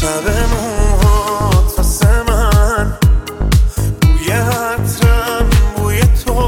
شب موهات واسه من بوی عطرم بوی تو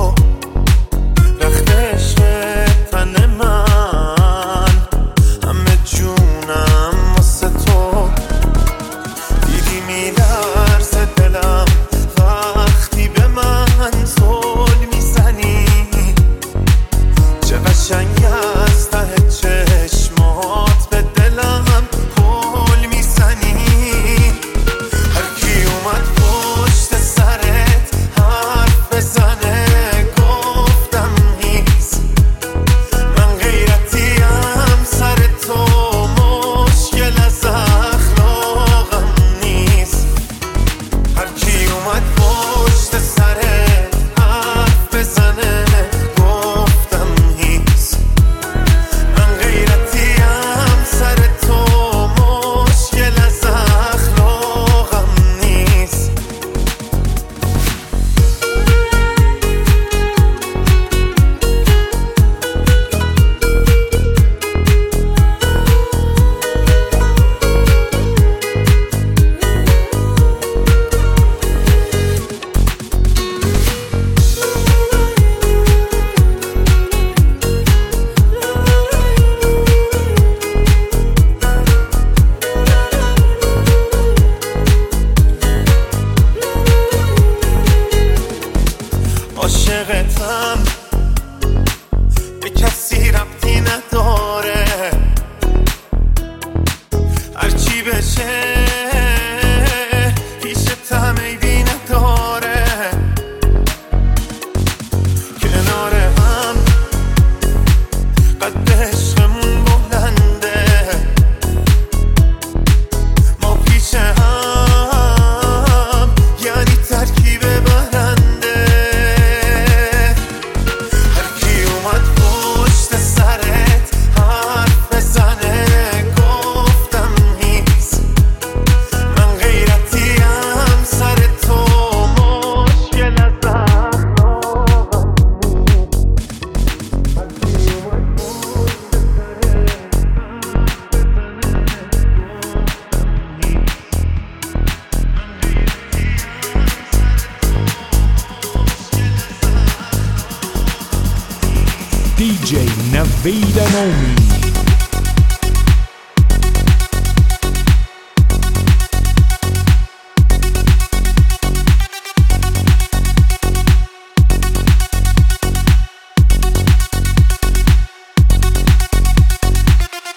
رخت عشق تن من همه جونم واسه تو دیدی میلرزه دلم وقتی به من زل میزنی چه قشنگ از ته چشمات به دلم هل میزنی هر کی اومد پشت سرت حرف بزنه گفتم نیست من غیرتیم سر تو مشکل از اخلاقم نیست هر کی اومد پشت سرت حرف بزنه گفتم نیست من غیرتیم سر تو مشکل از اخلاقم نیست عاشقتم به کسی ربطی نداره هرچی بشه پیش عیبی نداره کنار هم قد عشقمون بلنده ما پیش هم یعنی ترکیب برنده هر کی اومد پشت سرت حرف بزنه گفتم نیست من غیرتیم سر تو مشکل از اخلاقم DJ Naveed Anomi.